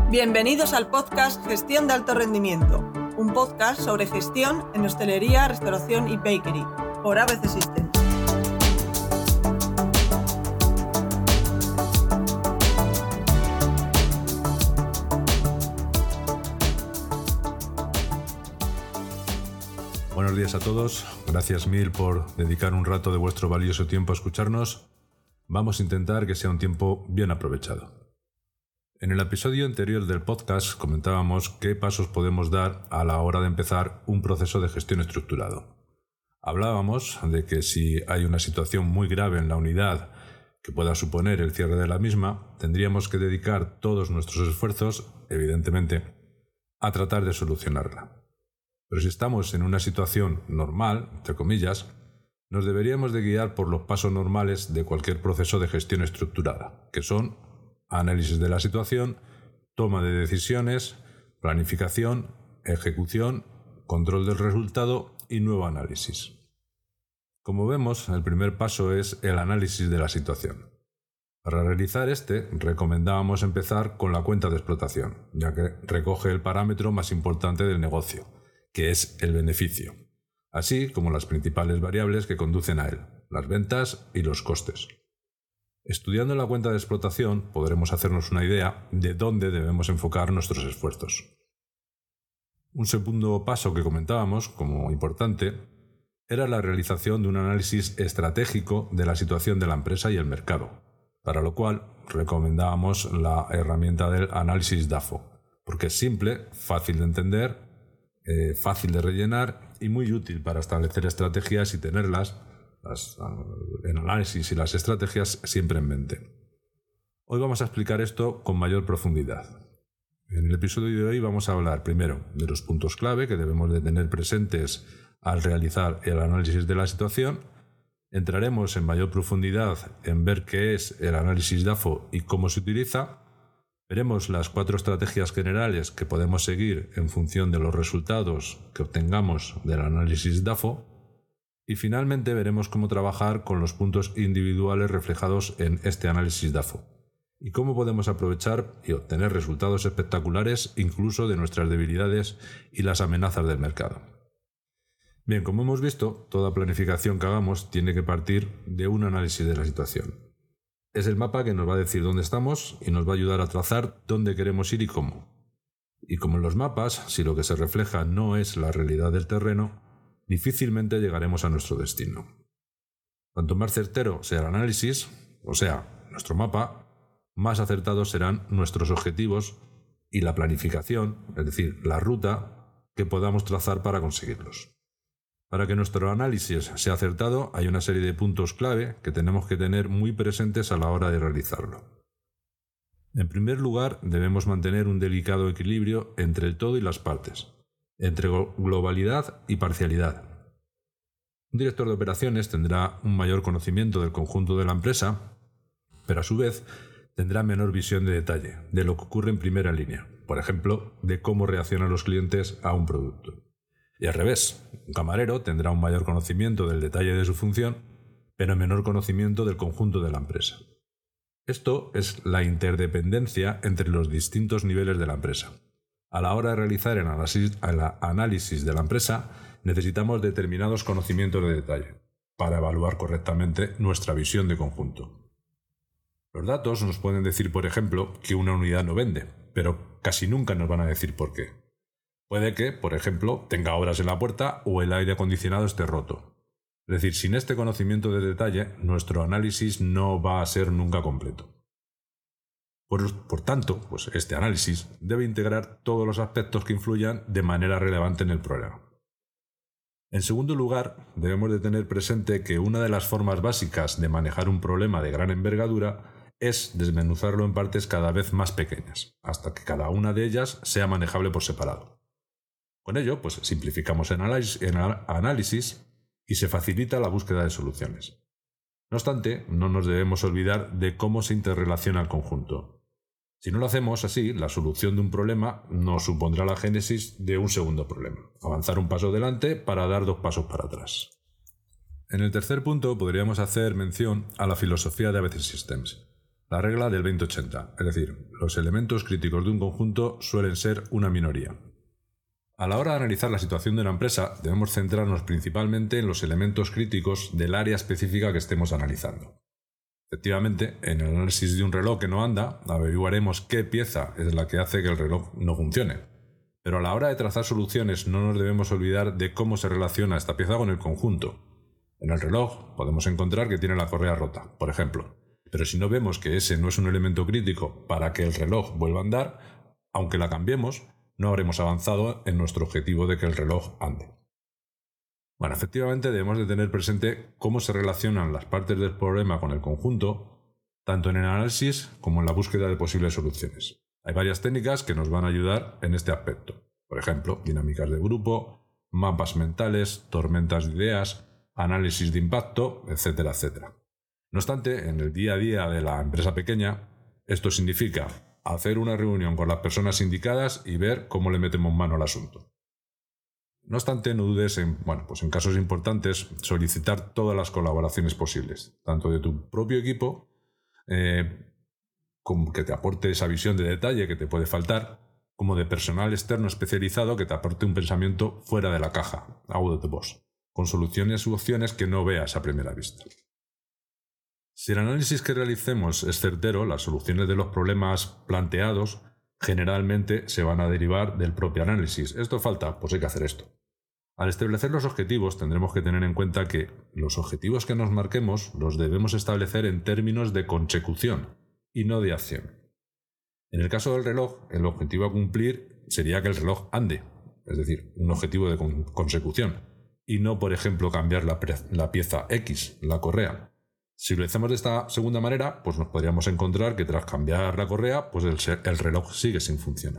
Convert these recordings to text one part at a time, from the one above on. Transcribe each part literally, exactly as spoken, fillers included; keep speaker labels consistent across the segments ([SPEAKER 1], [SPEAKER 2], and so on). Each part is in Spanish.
[SPEAKER 1] Bienvenidos al podcast Gestión de Alto Rendimiento, un podcast sobre gestión en hostelería, restauración y bakery, por A B C Systems.
[SPEAKER 2] Buenos días a todos, gracias mil por dedicar un rato de vuestro valioso tiempo a escucharnos. Vamos a intentar que sea un tiempo bien aprovechado. En el episodio anterior del podcast comentábamos qué pasos podemos dar a la hora de empezar un proceso de gestión estructurado. Hablábamos de que si hay una situación muy grave en la unidad que pueda suponer el cierre de la misma, tendríamos que dedicar todos nuestros esfuerzos, evidentemente, a tratar de solucionarla. Pero si estamos en una situación normal, entre comillas, nos deberíamos de guiar por los pasos normales de cualquier proceso de gestión estructurada, que son análisis de la situación, toma de decisiones, planificación, ejecución, control del resultado y nuevo análisis. Como vemos, el primer paso es el análisis de la situación. Para realizar este, recomendábamos empezar con la cuenta de explotación, ya que recoge el parámetro más importante del negocio, que es el beneficio, así como las principales variables que conducen a él, las ventas y los costes. Estudiando la cuenta de explotación podremos hacernos una idea de dónde debemos enfocar nuestros esfuerzos. Un segundo paso que comentábamos como importante era la realización de un análisis estratégico de la situación de la empresa y el mercado, para lo cual recomendábamos la herramienta del análisis D A F O, porque es simple, fácil de entender, eh, fácil de rellenar y muy útil para establecer estrategias y tenerlas Las, el análisis y las estrategias siempre en mente. Hoy vamos a explicar esto con mayor profundidad. En el episodio de hoy vamos a hablar primero de los puntos clave que debemos de tener presentes al realizar el análisis de la situación. Entraremos en mayor profundidad en ver qué es el análisis D A F O y cómo se utiliza. Veremos las cuatro estrategias generales que podemos seguir en función de los resultados que obtengamos del análisis D A F O. Y finalmente veremos cómo trabajar con los puntos individuales reflejados en este análisis D A F O y cómo podemos aprovechar y obtener resultados espectaculares incluso de nuestras debilidades y las amenazas del mercado. Bien, como hemos visto, toda planificación que hagamos tiene que partir de un análisis de la situación. Es el mapa que nos va a decir dónde estamos y nos va a ayudar a trazar dónde queremos ir y cómo. Y como en los mapas, si lo que se refleja no es la realidad del terreno, difícilmente llegaremos a nuestro destino. Cuanto más certero sea el análisis, o sea, nuestro mapa, más acertados serán nuestros objetivos y la planificación, es decir, la ruta que podamos trazar para conseguirlos. Para que nuestro análisis sea acertado, hay una serie de puntos clave que tenemos que tener muy presentes a la hora de realizarlo. En primer lugar, debemos mantener un delicado equilibrio entre el todo y las partes, entre globalidad y parcialidad. Un director de operaciones tendrá un mayor conocimiento del conjunto de la empresa, pero a su vez tendrá menor visión de detalle de lo que ocurre en primera línea, por ejemplo, de cómo reaccionan los clientes a un producto. Y al revés, un camarero tendrá un mayor conocimiento del detalle de su función, pero menor conocimiento del conjunto de la empresa. Esto es la interdependencia entre los distintos niveles de la empresa. A la hora de realizar el análisis, el análisis de la empresa, necesitamos determinados conocimientos de detalle para evaluar correctamente nuestra visión de conjunto. Los datos nos pueden decir, por ejemplo, que una unidad no vende, pero casi nunca nos van a decir por qué. Puede que, por ejemplo, tenga obras en la puerta o el aire acondicionado esté roto. Es decir, sin este conocimiento de detalle, nuestro análisis no va a ser nunca completo. Por, por tanto, pues este análisis debe integrar todos los aspectos que influyan de manera relevante en el problema. En segundo lugar, debemos de tener presente que una de las formas básicas de manejar un problema de gran envergadura es desmenuzarlo en partes cada vez más pequeñas, hasta que cada una de ellas sea manejable por separado. Con ello, pues simplificamos el análisis y se facilita la búsqueda de soluciones. No obstante, no nos debemos olvidar de cómo se interrelaciona el conjunto. Si no lo hacemos así, la solución de un problema nos supondrá la génesis de un segundo problema, avanzar un paso adelante para dar dos pasos para atrás. En el tercer punto podríamos hacer mención a la filosofía de A B C Systems, la regla del veinte ochenta, es decir, los elementos críticos de un conjunto suelen ser una minoría. A la hora de analizar la situación de una empresa, debemos centrarnos principalmente en los elementos críticos del área específica que estemos analizando. Efectivamente, en el análisis de un reloj que no anda, averiguaremos qué pieza es la que hace que el reloj no funcione. Pero a la hora de trazar soluciones no nos debemos olvidar de cómo se relaciona esta pieza con el conjunto. En el reloj podemos encontrar que tiene la correa rota, por ejemplo. Pero si no vemos que ese no es un elemento crítico para que el reloj vuelva a andar, aunque la cambiemos, no habremos avanzado en nuestro objetivo de que el reloj ande. Bueno, efectivamente debemos de tener presente cómo se relacionan las partes del problema con el conjunto, tanto en el análisis como en la búsqueda de posibles soluciones. Hay varias técnicas que nos van a ayudar en este aspecto. Por ejemplo, dinámicas de grupo, mapas mentales, tormentas de ideas, análisis de impacto, etcétera, etcétera. No obstante, en el día a día de la empresa pequeña, esto significa hacer una reunión con las personas indicadas y ver cómo le metemos mano al asunto. No obstante, no dudes en, bueno, pues en casos importantes, solicitar todas las colaboraciones posibles, tanto de tu propio equipo, eh, como que te aporte esa visión de detalle que te puede faltar, como de personal externo especializado que te aporte un pensamiento fuera de la caja, out of the box, con soluciones u opciones que no veas a primera vista. Si el análisis que realicemos es certero, las soluciones de los problemas planteados generalmente se van a derivar del propio análisis. ¿Esto falta? Pues hay que hacer esto. Al establecer los objetivos tendremos que tener en cuenta que los objetivos que nos marquemos los debemos establecer en términos de consecución y no de acción. En el caso del reloj, el objetivo a cumplir sería que el reloj ande, es decir, un objetivo de con- consecución, y no, por ejemplo, cambiar la, pre- la pieza X, la correa. Si lo hacemos de esta segunda manera, pues nos podríamos encontrar que tras cambiar la correa, pues el, se- el reloj sigue sin funcionar.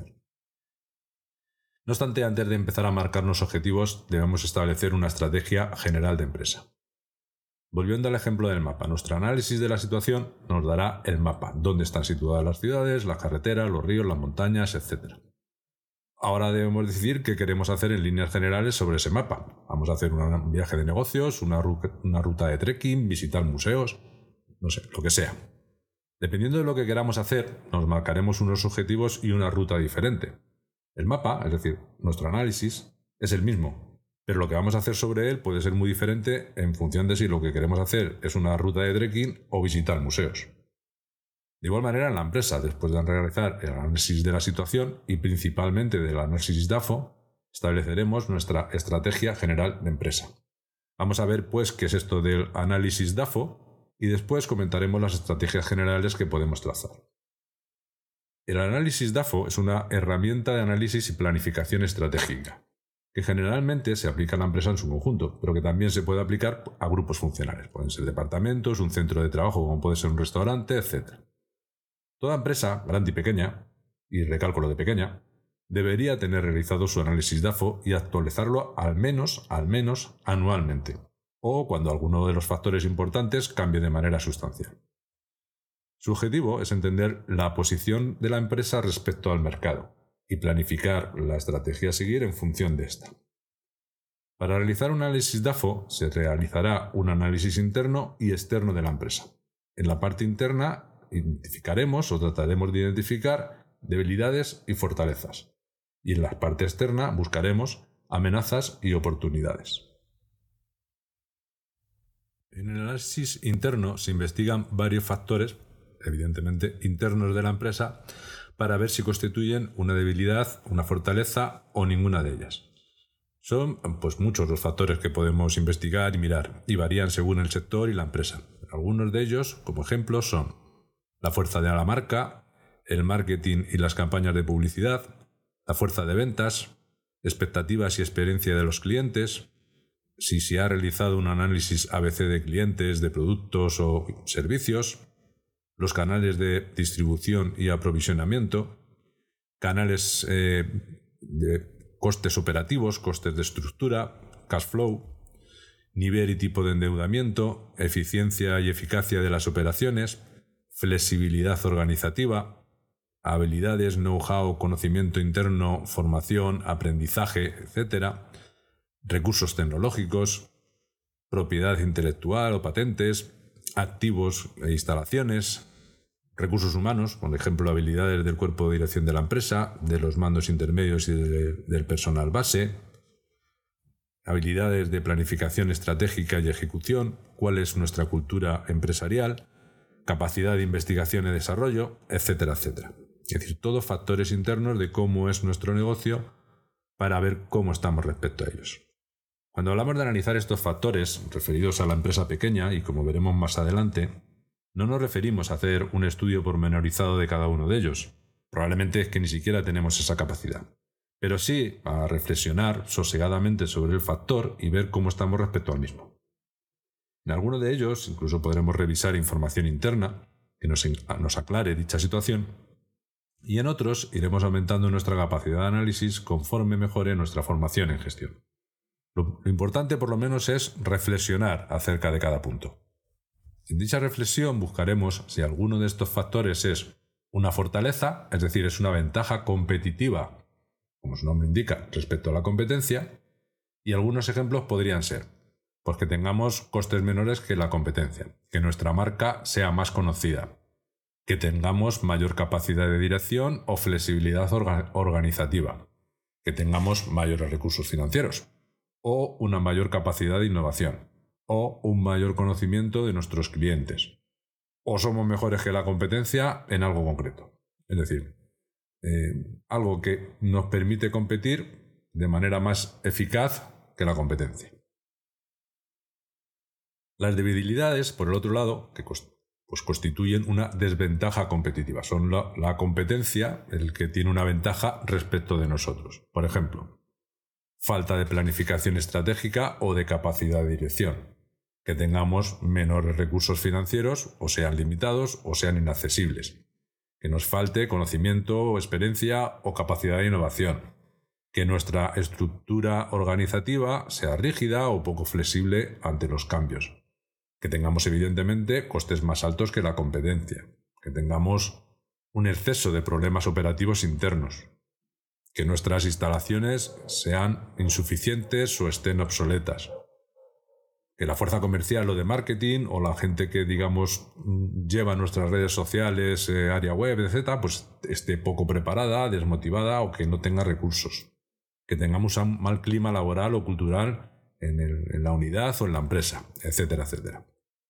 [SPEAKER 2] No obstante, antes de empezar a marcarnos objetivos, debemos establecer una estrategia general de empresa. Volviendo al ejemplo del mapa, nuestro análisis de la situación nos dará el mapa, dónde están situadas las ciudades, las carreteras, los ríos, las montañas, etcétera. Ahora debemos decidir qué queremos hacer en líneas generales sobre ese mapa. Vamos a hacer un viaje de negocios, una, ru- una ruta de trekking, visitar museos, no sé, lo que sea. Dependiendo de lo que queramos hacer, nos marcaremos unos objetivos y una ruta diferente. El mapa, es decir, nuestro análisis, es el mismo, pero lo que vamos a hacer sobre él puede ser muy diferente en función de si lo que queremos hacer es una ruta de trekking o visitar museos. De igual manera, en la empresa, después de realizar el análisis de la situación y principalmente del análisis D A F O, estableceremos nuestra estrategia general de empresa. Vamos a ver, pues, qué es esto del análisis D A F O y después comentaremos las estrategias generales que podemos trazar. El análisis D A F O es una herramienta de análisis y planificación estratégica, que generalmente se aplica a la empresa en su conjunto, pero que también se puede aplicar a grupos funcionales. Pueden ser departamentos, un centro de trabajo como puede ser un restaurante, etcétera. Toda empresa, grande y pequeña, y recalco lo de pequeña, debería tener realizado su análisis D A F O y actualizarlo al menos, al menos anualmente, o cuando alguno de los factores importantes cambie de manera sustancial. Su objetivo es entender la posición de la empresa respecto al mercado y planificar la estrategia a seguir en función de esta. Para realizar un análisis D A F O se realizará un análisis interno y externo de la empresa. En la parte interna identificaremos o trataremos de identificar debilidades y fortalezas, y en la parte externa buscaremos amenazas y oportunidades. En el análisis interno se investigan varios factores, evidentemente internos de la empresa, para ver si constituyen una debilidad, una fortaleza o ninguna de ellas. Son pues muchos los factores que podemos investigar y mirar, y varían según el sector y la empresa. Algunos de ellos, como ejemplos, son la fuerza de la marca, el marketing y las campañas de publicidad, la fuerza de ventas, expectativas y experiencia de los clientes, si se ha realizado un análisis A B C de clientes, de productos o servicios, los canales de distribución y aprovisionamiento, canales eh, de costes operativos, costes de estructura, cash flow, nivel y tipo de endeudamiento, eficiencia y eficacia de las operaciones, flexibilidad organizativa, habilidades, know-how, conocimiento interno, formación, aprendizaje, etcétera, recursos tecnológicos, propiedad intelectual o patentes, activos e instalaciones, Recursos humanos, por ejemplo, habilidades del cuerpo de dirección de la empresa, de los mandos intermedios y de, del personal base, habilidades de planificación estratégica y ejecución, cuál es nuestra cultura empresarial, capacidad de investigación y desarrollo, etcétera, etcétera. Es decir, todos factores internos de cómo es nuestro negocio para ver cómo estamos respecto a ellos. Cuando hablamos de analizar estos factores referidos a la empresa pequeña, y como veremos más adelante, no nos referimos a hacer un estudio pormenorizado de cada uno de ellos. Probablemente es que ni siquiera tenemos esa capacidad. Pero sí a reflexionar sosegadamente sobre el factor y ver cómo estamos respecto al mismo. En alguno de ellos incluso podremos revisar información interna que nos, nos aclare dicha situación, y en otros iremos aumentando nuestra capacidad de análisis conforme mejore nuestra formación en gestión. Lo, lo importante por lo menos es reflexionar acerca de cada punto. En dicha reflexión buscaremos si alguno de estos factores es una fortaleza, es decir, es una ventaja competitiva, como su nombre indica, respecto a la competencia, y algunos ejemplos podrían ser, pues que tengamos costes menores que la competencia, que nuestra marca sea más conocida, que tengamos mayor capacidad de dirección o flexibilidad orga- organizativa, que tengamos mayores recursos financieros, o una mayor capacidad de innovación, o un mayor conocimiento de nuestros clientes, o somos mejores que la competencia en algo concreto. Es decir, eh, algo que nos permite competir de manera más eficaz que la competencia. Las debilidades, por el otro lado, que pues constituyen una desventaja competitiva. Son la, la competencia el que tiene una ventaja respecto de nosotros. Por ejemplo, falta de planificación estratégica o de capacidad de dirección. Que tengamos menores recursos financieros, o sean limitados o sean inaccesibles. Que nos falte conocimiento, experiencia o capacidad de innovación. Que nuestra estructura organizativa sea rígida o poco flexible ante los cambios. Que tengamos evidentemente costes más altos que la competencia. Que tengamos un exceso de problemas operativos internos. Que nuestras instalaciones sean insuficientes o estén obsoletas. Que la fuerza comercial o de marketing o la gente que, digamos, lleva nuestras redes sociales, eh, área web, etcétera, pues esté poco preparada, desmotivada o que no tenga recursos. Que tengamos un mal clima laboral o cultural en, el, en la unidad o en la empresa, etcétera, etcétera.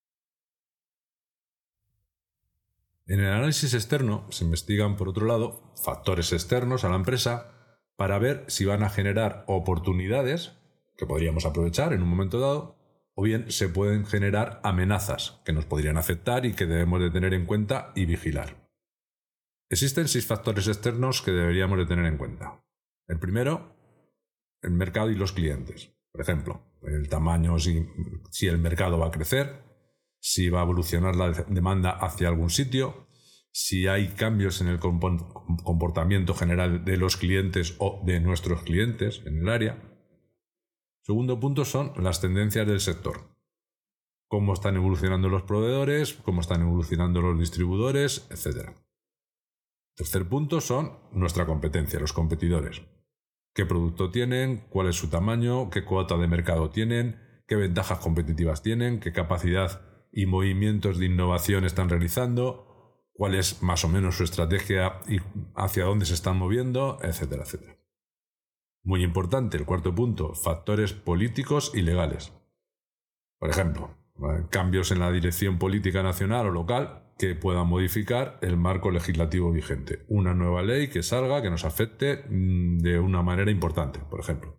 [SPEAKER 2] En el análisis externo se investigan, por otro lado, factores externos a la empresa para ver si van a generar oportunidades que podríamos aprovechar en un momento dado, o bien se pueden generar amenazas que nos podrían afectar y que debemos de tener en cuenta y vigilar. Existen seis factores externos que deberíamos de tener en cuenta. El primero, el mercado y los clientes. Por ejemplo, el tamaño, si, si el mercado va a crecer, si va a evolucionar la demanda hacia algún sitio, si hay cambios en el comportamiento general de los clientes o de nuestros clientes en el área. Segundo punto son las tendencias del sector. Cómo están evolucionando los proveedores, cómo están evolucionando los distribuidores, etcétera. Tercer punto son nuestra competencia, los competidores. ¿Qué producto tienen? ¿Cuál es su tamaño? ¿Qué cuota de mercado tienen? ¿Qué ventajas competitivas tienen? ¿Qué capacidad y movimientos de innovación están realizando? ¿Cuál es más o menos su estrategia y hacia dónde se están moviendo? Etcétera, etcétera. Muy importante, el cuarto punto, factores políticos y legales. Por ejemplo, cambios en la dirección política nacional o local que puedan modificar el marco legislativo vigente. Una nueva ley que salga, que nos afecte de una manera importante, por ejemplo.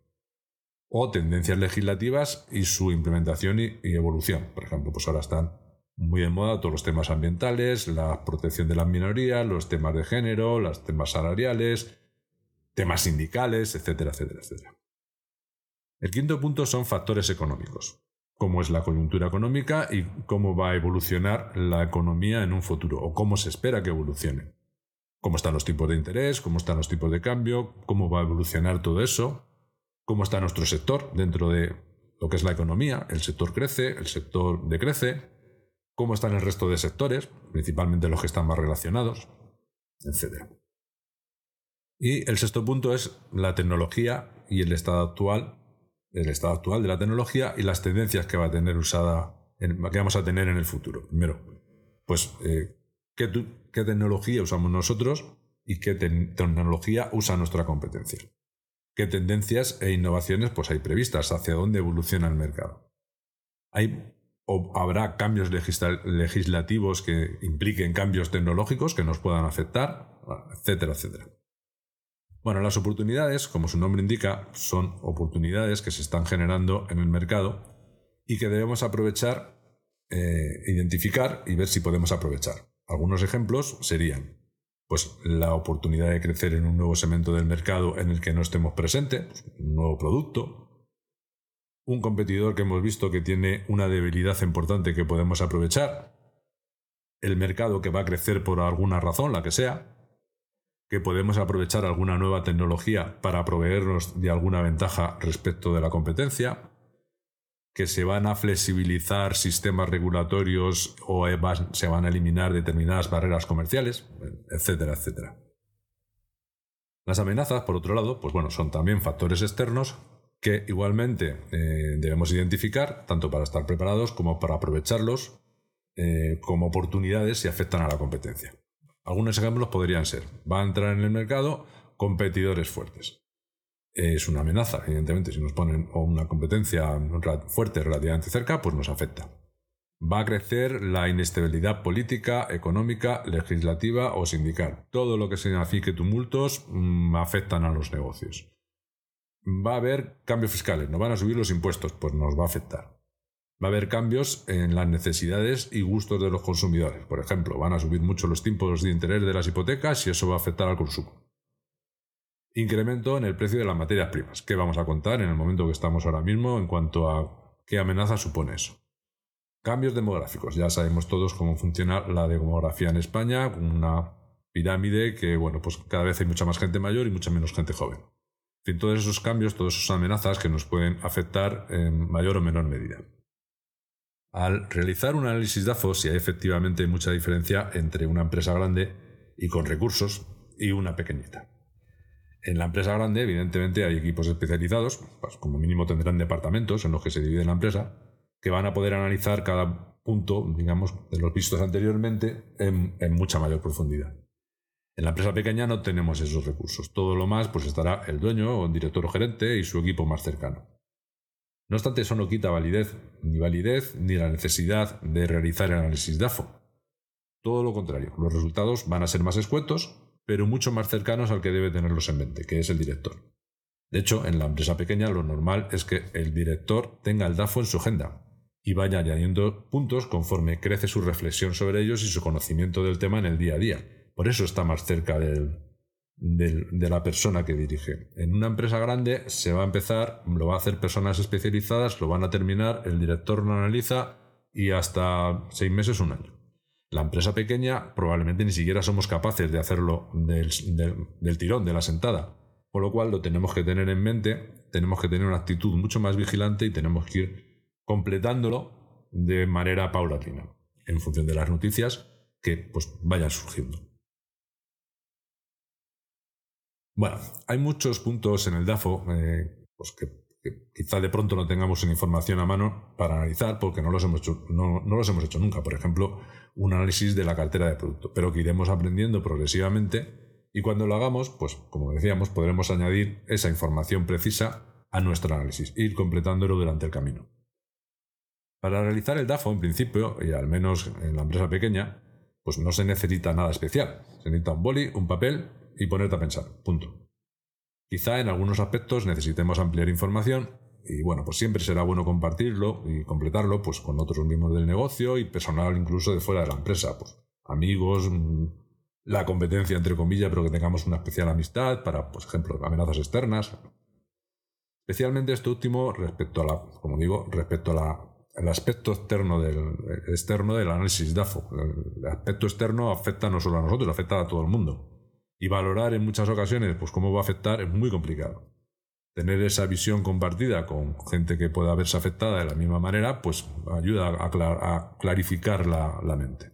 [SPEAKER 2] O tendencias legislativas y su implementación y, y evolución. Por ejemplo, pues ahora están muy de moda todos los temas ambientales, la protección de las minorías, los temas de género, los temas salariales, temas sindicales, etcétera, etcétera, etcétera. El quinto punto son factores económicos. Cómo es la coyuntura económica y cómo va a evolucionar la economía en un futuro, o cómo se espera que evolucione. Cómo están los tipos de interés, cómo están los tipos de cambio, cómo va a evolucionar todo eso, cómo está nuestro sector dentro de lo que es la economía, el sector crece, el sector decrece, cómo están el resto de sectores, principalmente los que están más relacionados, etcétera. Y el sexto punto es la tecnología y el estado actual, el estado actual de la tecnología y las tendencias que va a tener usada, en, que vamos a tener en el futuro. Primero, pues eh, qué, tu, qué tecnología usamos nosotros y qué te, tecnología usa nuestra competencia. Qué tendencias e innovaciones pues, hay previstas, hacia dónde evoluciona el mercado. Hay o habrá cambios legisla- legislativos que impliquen cambios tecnológicos que nos puedan afectar, etcétera, etcétera. Bueno, las oportunidades, como su nombre indica, son oportunidades que se están generando en el mercado y que debemos aprovechar, eh, identificar y ver si podemos aprovechar. Algunos ejemplos serían pues, la oportunidad de crecer en un nuevo segmento del mercado en el que no estemos presentes, pues, un nuevo producto, un competidor que hemos visto que tiene una debilidad importante que podemos aprovechar, el mercado que va a crecer por alguna razón, la que sea, que podemos aprovechar alguna nueva tecnología para proveernos de alguna ventaja respecto de la competencia, que se van a flexibilizar sistemas regulatorios o se van a eliminar determinadas barreras comerciales, etcétera, etcétera. Las amenazas, por otro lado, pues bueno, son también factores externos que igualmente eh, debemos identificar, tanto para estar preparados como para aprovecharlos eh, como oportunidades si afectan a la competencia. Algunos ejemplos podrían ser: va a entrar en el mercado competidores fuertes. Es una amenaza, evidentemente, si nos ponen una competencia fuerte relativamente cerca, pues nos afecta. Va a crecer la inestabilidad política, económica, legislativa o sindical. Todo lo que signifique tumultos mmm, afectan a los negocios. Va a haber cambios fiscales, nos van a subir los impuestos, pues nos va a afectar. Va a haber cambios en las necesidades y gustos de los consumidores. Por ejemplo, van a subir mucho los tipos de interés de las hipotecas y eso va a afectar al consumo. Incremento en el precio de las materias primas. ¿Qué vamos a contar en el momento que estamos ahora mismo en cuanto a qué amenaza supone eso? Cambios demográficos. Ya sabemos todos cómo funciona la demografía en España, una pirámide que, bueno, pues cada vez hay mucha más gente mayor y mucha menos gente joven. En fin, todos esos cambios, todas esas amenazas que nos pueden afectar en mayor o menor medida. Al realizar un análisis D A F O, si hay efectivamente mucha diferencia entre una empresa grande y con recursos y una pequeñita. En la empresa grande, evidentemente, hay equipos especializados, pues como mínimo tendrán departamentos en los que se divide la empresa, que van a poder analizar cada punto, digamos, de los vistos anteriormente en, en mucha mayor profundidad. En la empresa pequeña no tenemos esos recursos. Todo lo más pues estará el dueño o el director o gerente y su equipo más cercano. No obstante, eso no quita validez, ni validez ni la necesidad de realizar el análisis D A F O. Todo lo contrario, los resultados van a ser más escuetos, pero mucho más cercanos al que debe tenerlos en mente, que es el director. De hecho, en la empresa pequeña lo normal es que el director tenga el D A F O en su agenda y vaya añadiendo puntos conforme crece su reflexión sobre ellos y su conocimiento del tema en el día a día. Por eso está más cerca del, del, de la persona que dirige. En una empresa grande se va a empezar, lo va a hacer personas especializadas, lo van a terminar, el director lo analiza y hasta seis meses, un año. La empresa pequeña probablemente ni siquiera somos capaces de hacerlo del, del, del tirón, de la sentada. Por lo cual lo tenemos que tener en mente, tenemos que tener una actitud mucho más vigilante y tenemos que ir completándolo de manera paulatina, en función de las noticias que pues, vayan surgiendo. Bueno, hay muchos puntos en el D A F O eh, pues que, que quizá de pronto no tengamos una información a mano para analizar porque no los hemos hecho, no, no los hemos hecho nunca. Por ejemplo, un análisis de la cartera de producto, pero que iremos aprendiendo progresivamente y cuando lo hagamos, pues como decíamos, podremos añadir esa información precisa a nuestro análisis e ir completándolo durante el camino. Para realizar el D A F O, en principio, y al menos en la empresa pequeña, pues no se necesita nada especial. Se necesita un boli, un papel y ponerte a pensar, punto. Quizá en algunos aspectos necesitemos ampliar información y bueno, pues siempre será bueno compartirlo y completarlo pues con otros miembros del negocio y personal incluso de fuera de la empresa, pues amigos, la competencia entre comillas, pero que tengamos una especial amistad para, por ejemplo, amenazas externas. Especialmente esto último respecto a la, como digo, respecto a la, el aspecto externo del, externo del análisis D A F O. El aspecto externo afecta no solo a nosotros, afecta a todo el mundo. Y valorar en muchas ocasiones pues cómo va a afectar es muy complicado. Tener esa visión compartida con gente que pueda verse afectada de la misma manera pues ayuda a, clar- a clarificar la, la mente.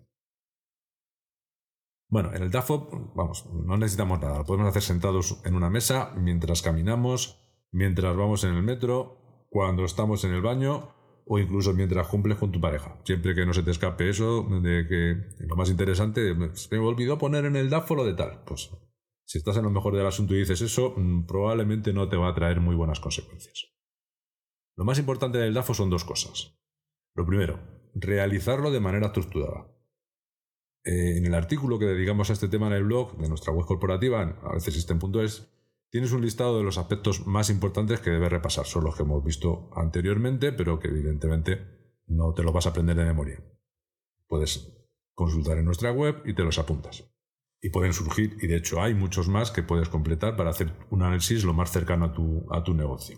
[SPEAKER 2] Bueno, en el D A F O, vamos, no necesitamos nada. Lo podemos hacer sentados en una mesa, mientras caminamos, mientras vamos en el metro, cuando estamos en el baño o incluso mientras cumples con tu pareja. Siempre que no se te escape eso, de que lo más interesante, me olvidó poner en el D A F O lo de tal. Pues si estás en lo mejor del asunto y dices eso, probablemente no te va a traer muy buenas consecuencias. Lo más importante del D A F O son dos cosas. Lo primero, realizarlo de manera estructurada. Eh, en el artículo que dedicamos a este tema en el blog de nuestra web corporativa, a veces system punto es, tienes un listado de los aspectos más importantes que debes repasar. Son los que hemos visto anteriormente, pero que evidentemente no te los vas a aprender de memoria. Puedes consultar en nuestra web y te los apuntas. Y pueden surgir, y de hecho hay muchos más que puedes completar para hacer un análisis lo más cercano a tu, a tu negocio.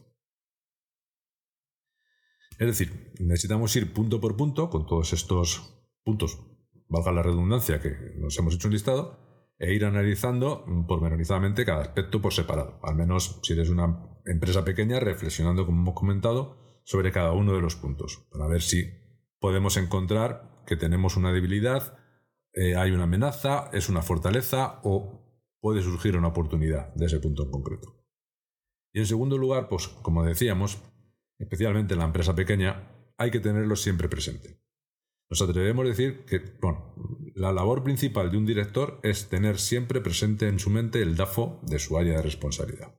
[SPEAKER 2] Es decir, necesitamos ir punto por punto con todos estos puntos, valga la redundancia, que nos hemos hecho un listado, e ir analizando pormenorizadamente cada aspecto por separado. Al menos si eres una empresa pequeña, reflexionando, como hemos comentado, sobre cada uno de los puntos, para ver si podemos encontrar que tenemos una debilidad, eh, hay una amenaza, es una fortaleza o puede surgir una oportunidad de ese punto en concreto. Y en segundo lugar, pues como decíamos, especialmente en la empresa pequeña, hay que tenerlo siempre presente. Nos atrevemos a decir que bueno, la labor principal de un director es tener siempre presente en su mente el D A F O de su área de responsabilidad.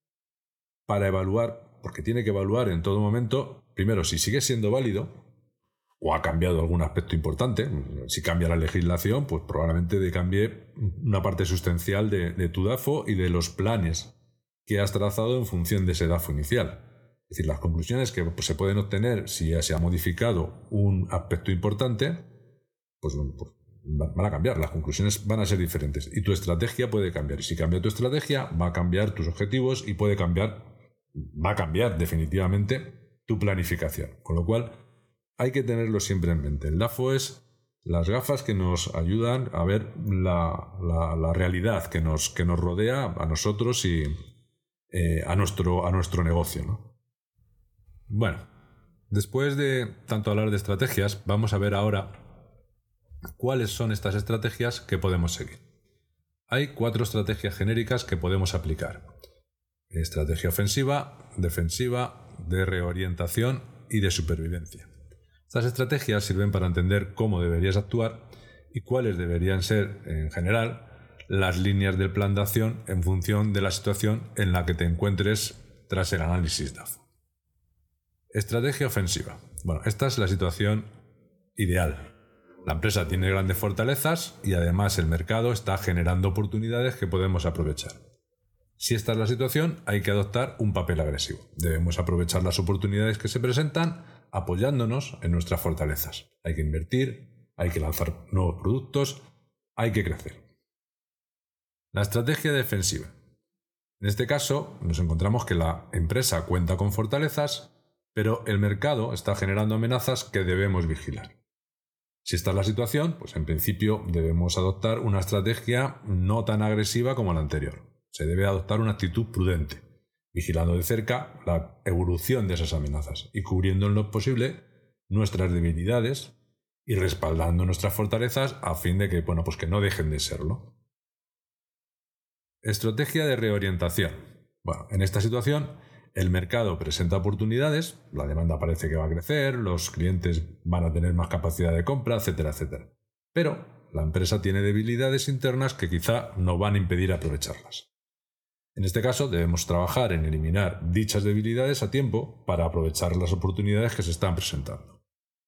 [SPEAKER 2] Para evaluar, porque tiene que evaluar en todo momento, primero, si sigue siendo válido o ha cambiado algún aspecto importante. Si cambia la legislación, pues probablemente cambie una parte sustancial de, de tu D A F O y de los planes que has trazado en función de ese D A F O inicial. Es decir, las conclusiones que pues, se pueden obtener si ya se ha modificado un aspecto importante, pues, pues van a cambiar, las conclusiones van a ser diferentes y tu estrategia puede cambiar. Y si cambia tu estrategia, va a cambiar tus objetivos y puede cambiar, va a cambiar definitivamente tu planificación. Con lo cual, hay que tenerlo siempre en mente. El D A F O es las gafas que nos ayudan a ver la, la, la realidad que nos, que nos rodea a nosotros y eh, a, nuestro, a nuestro negocio, ¿no? Bueno, después de tanto hablar de estrategias, vamos a ver ahora cuáles son estas estrategias que podemos seguir. Hay cuatro estrategias genéricas que podemos aplicar. Estrategia ofensiva, defensiva, de reorientación y de supervivencia. Estas estrategias sirven para entender cómo deberías actuar y cuáles deberían ser, en general, las líneas del plan de acción en función de la situación en la que te encuentres tras el análisis D A F O. Estrategia ofensiva. Bueno, esta es la situación ideal. La empresa tiene grandes fortalezas y además el mercado está generando oportunidades que podemos aprovechar. Si esta es la situación, hay que adoptar un papel agresivo. Debemos aprovechar las oportunidades que se presentan apoyándonos en nuestras fortalezas. Hay que invertir, hay que lanzar nuevos productos, hay que crecer. La estrategia defensiva. En este caso, nos encontramos que la empresa cuenta con fortalezas, pero el mercado está generando amenazas que debemos vigilar. Si esta es la situación, pues en principio debemos adoptar una estrategia no tan agresiva como la anterior. Se debe adoptar una actitud prudente, vigilando de cerca la evolución de esas amenazas y cubriendo en lo posible nuestras debilidades y respaldando nuestras fortalezas a fin de que, bueno, pues que no dejen de serlo. Estrategia de reorientación. Bueno, en esta situación el mercado presenta oportunidades, la demanda parece que va a crecer, los clientes van a tener más capacidad de compra, etcétera, etcétera. Pero la empresa tiene debilidades internas que quizá no van a impedir aprovecharlas. En este caso debemos trabajar en eliminar dichas debilidades a tiempo para aprovechar las oportunidades que se están presentando.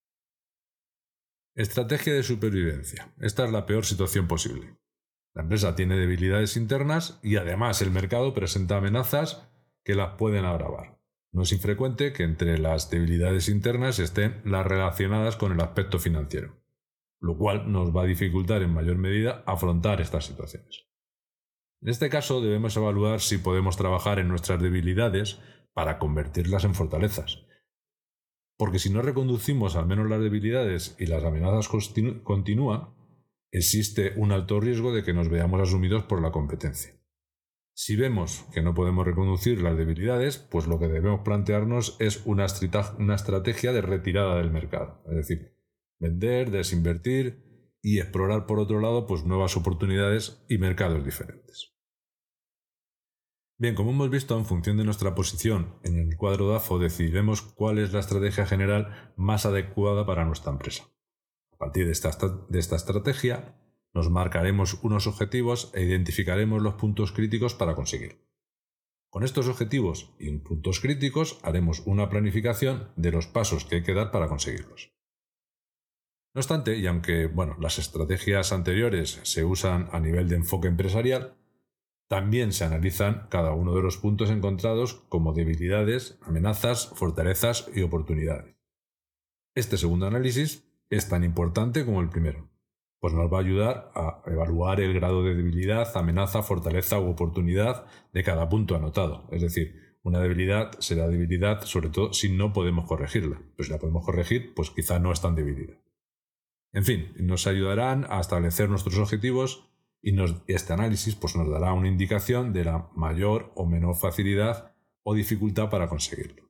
[SPEAKER 2] Estrategia de supervivencia. Esta es la peor situación posible. La empresa tiene debilidades internas y además el mercado presenta amenazas que las pueden agravar. No es infrecuente que entre las debilidades internas estén las relacionadas con el aspecto financiero, lo cual nos va a dificultar en mayor medida afrontar estas situaciones. En este caso debemos evaluar si podemos trabajar en nuestras debilidades para convertirlas en fortalezas, porque si no reconducimos al menos las debilidades y las amenazas continu- continúan, existe un alto riesgo de que nos veamos asumidos por la competencia. Si vemos que no podemos reconducir las debilidades, pues lo que debemos plantearnos es una, estrita- una estrategia de retirada del mercado. Es decir, vender, desinvertir y explorar por otro lado pues nuevas oportunidades y mercados diferentes. Bien, como hemos visto, en función de nuestra posición en el cuadro D A F O decidiremos cuál es la estrategia general más adecuada para nuestra empresa. A partir de esta, de esta estrategia nos marcaremos unos objetivos e identificaremos los puntos críticos para conseguirlo. Con estos objetivos y puntos críticos haremos una planificación de los pasos que hay que dar para conseguirlos. No obstante, y aunque bueno, las estrategias anteriores se usan a nivel de enfoque empresarial, también se analizan cada uno de los puntos encontrados como debilidades, amenazas, fortalezas y oportunidades. Este segundo análisis es tan importante como el primero, pues nos va a ayudar a evaluar el grado de debilidad, amenaza, fortaleza u oportunidad de cada punto anotado. Es decir, una debilidad será debilidad sobre todo si no podemos corregirla. Pues si la podemos corregir, pues quizá no es tan debilidad. En fin, nos ayudarán a establecer nuestros objetivos y nos, este análisis pues, nos dará una indicación de la mayor o menor facilidad o dificultad para conseguirlo.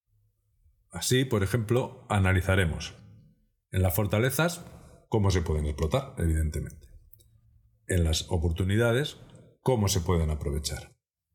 [SPEAKER 2] Así, por ejemplo, analizaremos en las fortalezas cómo se pueden explotar, evidentemente. En las oportunidades, cómo se pueden aprovechar.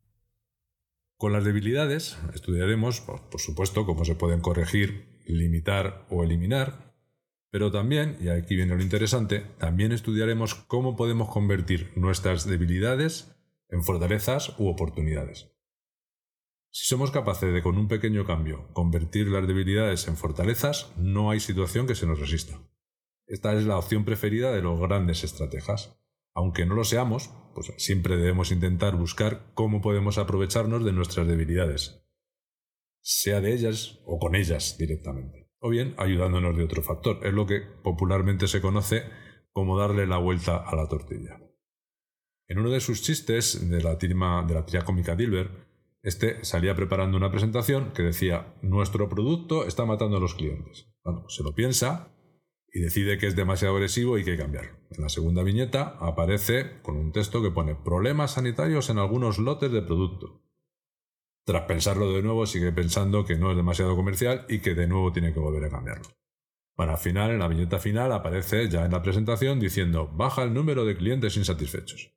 [SPEAKER 2] Con las debilidades estudiaremos, por supuesto, cómo se pueden corregir, limitar o eliminar. Pero también, y aquí viene lo interesante, también estudiaremos cómo podemos convertir nuestras debilidades en fortalezas u oportunidades. Si somos capaces de, con un pequeño cambio, convertir las debilidades en fortalezas, no hay situación que se nos resista. Esta es la opción preferida de los grandes estrategas. Aunque no lo seamos, pues siempre debemos intentar buscar cómo podemos aprovecharnos de nuestras debilidades, sea de ellas o con ellas directamente. O bien ayudándonos de otro factor. Es lo que popularmente se conoce como darle la vuelta a la tortilla. En uno de sus chistes de la tira, de la tira cómica Dilbert, este salía preparando una presentación que decía: nuestro producto está matando a los clientes. Bueno, se lo piensa y decide que es demasiado agresivo y que hay que cambiar. En la segunda viñeta aparece con un texto que pone: problemas sanitarios en algunos lotes de producto. Tras pensarlo de nuevo, sigue pensando que no es demasiado comercial y que de nuevo tiene que volver a cambiarlo. Para al final, en la viñeta final, aparece ya en la presentación diciendo: baja el número de clientes insatisfechos.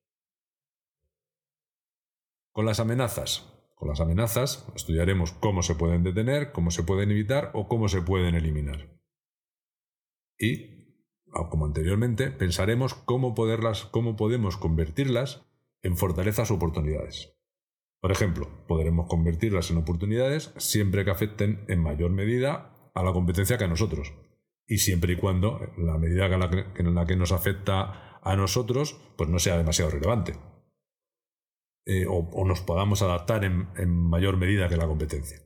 [SPEAKER 2] Con las amenazas. Con las amenazas estudiaremos cómo se pueden detener, cómo se pueden evitar o cómo se pueden eliminar. Y, como anteriormente, pensaremos cómo, poderlas, cómo podemos convertirlas en fortalezas o oportunidades. Por ejemplo, podremos convertirlas en oportunidades siempre que afecten en mayor medida a la competencia que a nosotros. Y siempre y cuando la medida en la que, en la que nos afecta a nosotros pues no sea demasiado relevante. Eh, o, o nos podamos adaptar en, en mayor medida que la competencia.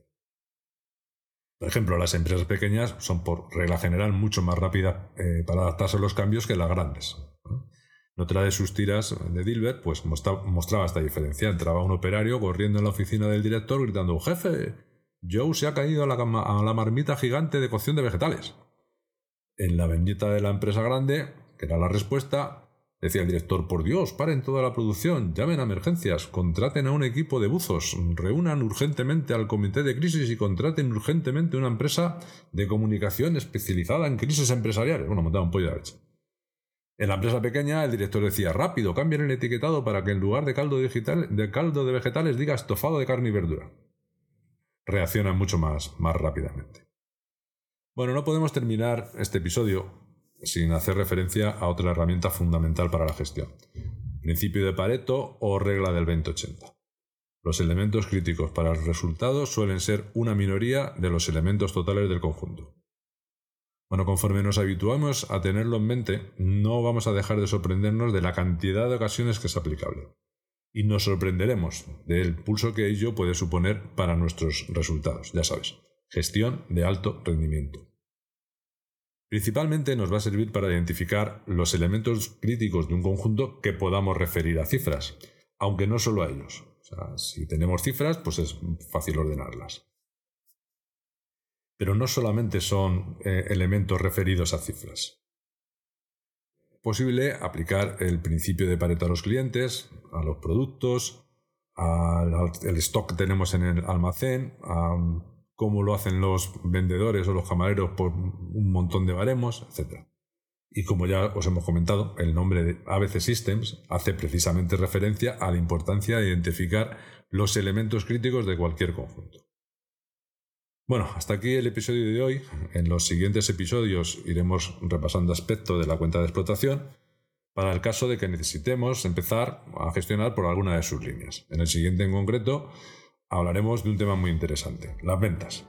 [SPEAKER 2] Por ejemplo, las empresas pequeñas son por regla general mucho más rápidas eh, para adaptarse a los cambios que las grandes. En otra de sus tiras de Dilbert, pues mostraba esta diferencia. Entraba un operario corriendo en la oficina del director gritando: jefe, Joe se ha caído a la, a la marmita gigante de cocción de vegetales. En la viñeta de la empresa grande, que era la respuesta, decía el director: por Dios, paren toda la producción, llamen a emergencias, contraten a un equipo de buzos, reúnan urgentemente al comité de crisis y contraten urgentemente una empresa de comunicación especializada en crisis empresariales. Bueno, montaba un pollo de leche. En la empresa pequeña, el director decía: rápido, cambien el etiquetado para que en lugar de caldo, digital, de caldo de vegetales diga estofado de carne y verdura. Reaccionan mucho más, más rápidamente. Bueno, no podemos terminar este episodio sin hacer referencia a otra herramienta fundamental para la gestión: principio de Pareto o regla del veinte ochenta. Los elementos críticos para el resultado suelen ser una minoría de los elementos totales del conjunto. Bueno, conforme nos habituamos a tenerlo en mente, no vamos a dejar de sorprendernos de la cantidad de ocasiones que es aplicable. Y nos sorprenderemos del pulso que ello puede suponer para nuestros resultados. Ya sabes, gestión de alto rendimiento. Principalmente nos va a servir para identificar los elementos críticos de un conjunto que podamos referir a cifras, aunque no solo a ellos. O sea, si tenemos cifras, pues es fácil ordenarlas. Pero no solamente son eh, elementos referidos a cifras. Es posible aplicar el principio de Pareto a los clientes, a los productos, al, al stock que tenemos en el almacén, a cómo lo hacen los vendedores o los camareros por un montón de baremos, etcétera. Y como ya os hemos comentado, el nombre de A B C Systems hace precisamente referencia a la importancia de identificar los elementos críticos de cualquier conjunto. Bueno, hasta aquí el episodio de hoy. En los siguientes episodios iremos repasando aspectos de la cuenta de explotación para el caso de que necesitemos empezar a gestionar por alguna de sus líneas. En el siguiente en concreto hablaremos de un tema muy interesante, las ventas.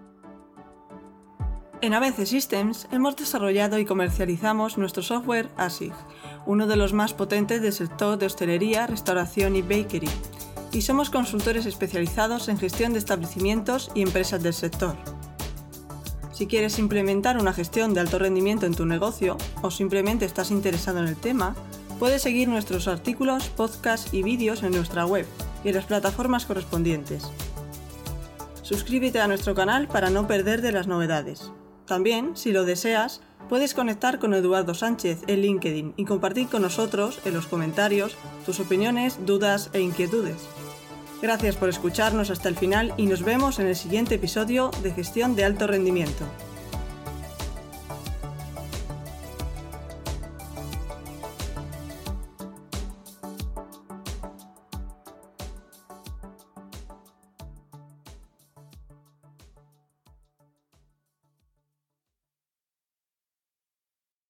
[SPEAKER 1] En A B C Systems hemos desarrollado y comercializamos nuestro software A S I G, uno de los más potentes del sector de hostelería, restauración y bakery, y somos consultores especializados en gestión de establecimientos y empresas del sector. Si quieres implementar una gestión de alto rendimiento en tu negocio o simplemente estás interesado en el tema, puedes seguir nuestros artículos, podcasts y vídeos en nuestra web y en las plataformas correspondientes. Suscríbete a nuestro canal para no perder de las novedades. También, si lo deseas, puedes conectar con Eduardo Sánchez en LinkedIn y compartir con nosotros en los comentarios tus opiniones, dudas e inquietudes. Gracias por escucharnos hasta el final y nos vemos en el siguiente episodio de Gestión de Alto Rendimiento.